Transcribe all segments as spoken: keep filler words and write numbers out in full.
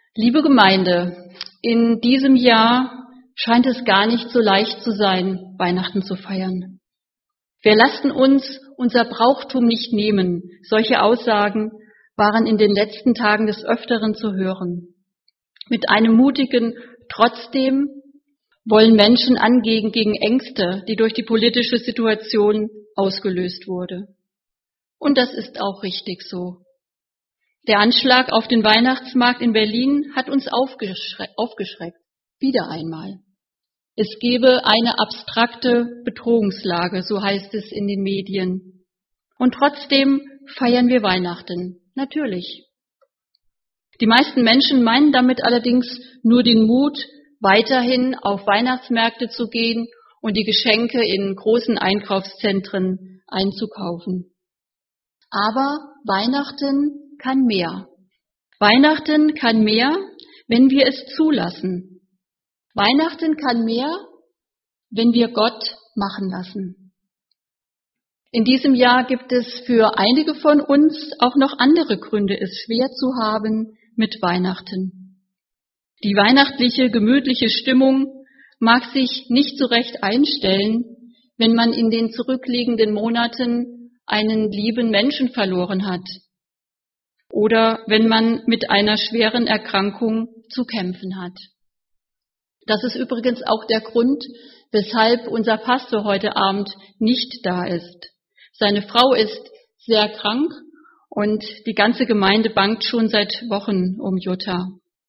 Liebe Gemeinde, in diesem Jahr scheint es gar nicht so leicht zu sein, Weihnachten zu feiern. Wir lassen uns unser Brauchtum nicht nehmen. Solche Aussagen waren in den letzten Tagen des Öfteren zu hören. Mit einem mutigen Trotzdem wollen Menschen angehen gegen Ängste, die durch die politische Situation ausgelöst wurde. Und das ist auch richtig so. Der Anschlag auf den Weihnachtsmarkt in Berlin hat uns aufgeschreckt, aufgeschreckt. Wieder einmal. Es gebe eine abstrakte Bedrohungslage, so heißt es in den Medien. Und trotzdem feiern wir Weihnachten, natürlich. Die meisten Menschen meinen damit allerdings nur den Mut, weiterhin auf Weihnachtsmärkte zu gehen und die Geschenke in großen Einkaufszentren einzukaufen. Aber Weihnachten kann mehr. Weihnachten kann mehr, wenn wir es zulassen. Weihnachten kann mehr, wenn wir Gott machen lassen. In diesem Jahr gibt es für einige von uns auch noch andere Gründe, es schwer zu haben mit Weihnachten. Die weihnachtliche, gemütliche Stimmung mag sich nicht so recht einstellen, wenn man in den zurückliegenden Monaten einen lieben Menschen verloren hat oder wenn man mit einer schweren Erkrankung zu kämpfen hat. Das ist übrigens auch der Grund, weshalb unser Pastor heute Abend nicht da ist. Seine Frau ist sehr krank und die ganze Gemeinde bangt schon seit Wochen um Jutta.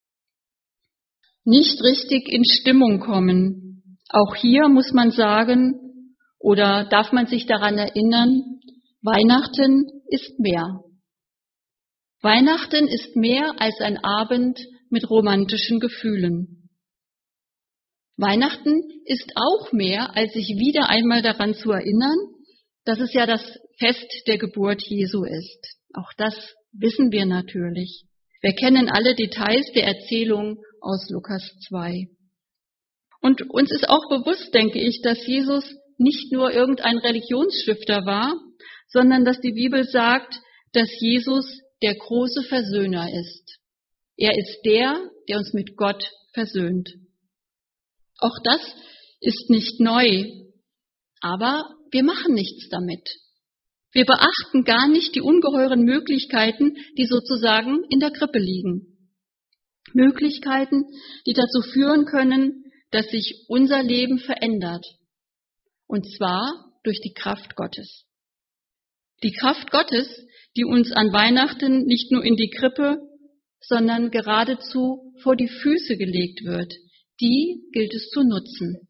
Nicht richtig in Stimmung kommen. Auch hier muss man sagen, oder darf man sich daran erinnern, Weihnachten ist mehr. Weihnachten ist mehr als ein Abend mit romantischen Gefühlen. Weihnachten ist auch mehr, als sich wieder einmal daran zu erinnern, dass es ja das Fest der Geburt Jesu ist. Auch das wissen wir natürlich. Wir kennen alle Details der Erzählung aus Lukas zwei. Und uns ist auch bewusst, denke ich, dass Jesus nicht nur irgendein Religionsstifter war, sondern dass die Bibel sagt, dass Jesus der große Versöhner ist. Er ist der, der uns mit Gott versöhnt. Auch das ist nicht neu, aber wir machen nichts damit. Wir beachten gar nicht die ungeheuren Möglichkeiten, die sozusagen in der Krippe liegen. Möglichkeiten, die dazu führen können, dass sich unser Leben verändert. Und zwar durch die Kraft Gottes. Die Kraft Gottes, die uns an Weihnachten nicht nur in die Krippe, sondern geradezu vor die Füße gelegt wird. Die gilt es zu nutzen.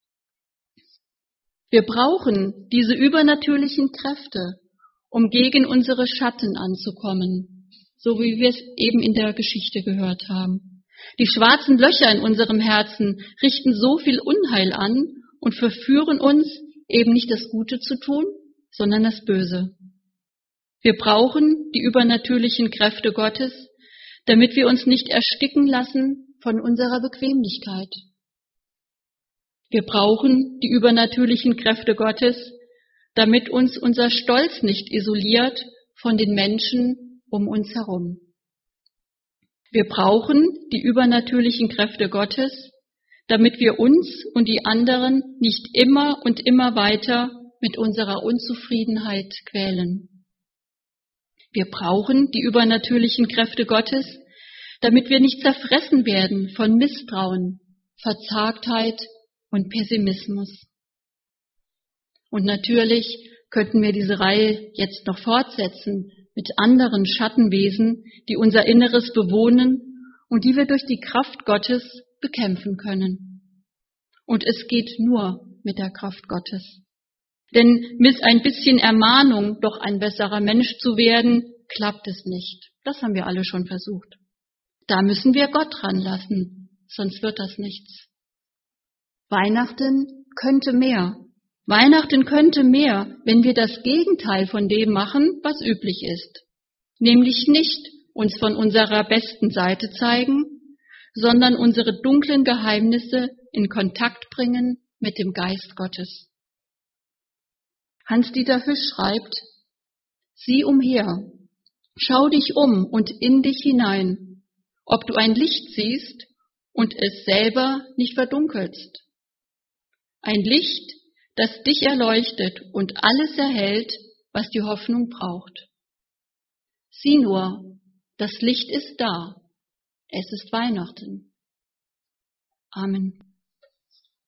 Wir brauchen diese übernatürlichen Kräfte, um gegen unsere Schatten anzukommen, so wie wir es eben in der Geschichte gehört haben. Die schwarzen Löcher in unserem Herzen richten so viel Unheil an und verführen uns, eben nicht das Gute zu tun, sondern das Böse. Wir brauchen die übernatürlichen Kräfte Gottes, damit wir uns nicht ersticken lassen von unserer Bequemlichkeit. Wir brauchen die übernatürlichen Kräfte Gottes, damit uns unser Stolz nicht isoliert von den Menschen um uns herum. Wir brauchen die übernatürlichen Kräfte Gottes, damit wir uns und die anderen nicht immer und immer weiter mit unserer Unzufriedenheit quälen. Wir brauchen die übernatürlichen Kräfte Gottes, damit wir nicht zerfressen werden von Misstrauen, Verzagtheit und Pessimismus. Und natürlich könnten wir diese Reihe jetzt noch fortsetzen mit anderen Schattenwesen, die unser Inneres bewohnen und die wir durch die Kraft Gottes bekämpfen können. Und es geht nur mit der Kraft Gottes. Denn mit ein bisschen Ermahnung, doch ein besserer Mensch zu werden, klappt es nicht. Das haben wir alle schon versucht. Da müssen wir Gott dran lassen, sonst wird das nichts. Weihnachten könnte mehr. Weihnachten könnte mehr, wenn wir das Gegenteil von dem machen, was üblich ist. Nämlich nicht uns von unserer besten Seite zeigen, sondern unsere dunklen Geheimnisse in Kontakt bringen mit dem Geist Gottes. Hans-Dieter Hüsch schreibt, sieh umher, schau dich um und in dich hinein ob du ein Licht siehst und es selber nicht verdunkelst. Ein Licht, das dich erleuchtet und alles erhält, was die Hoffnung braucht. Sieh nur, das Licht ist da. Es ist Weihnachten. Amen.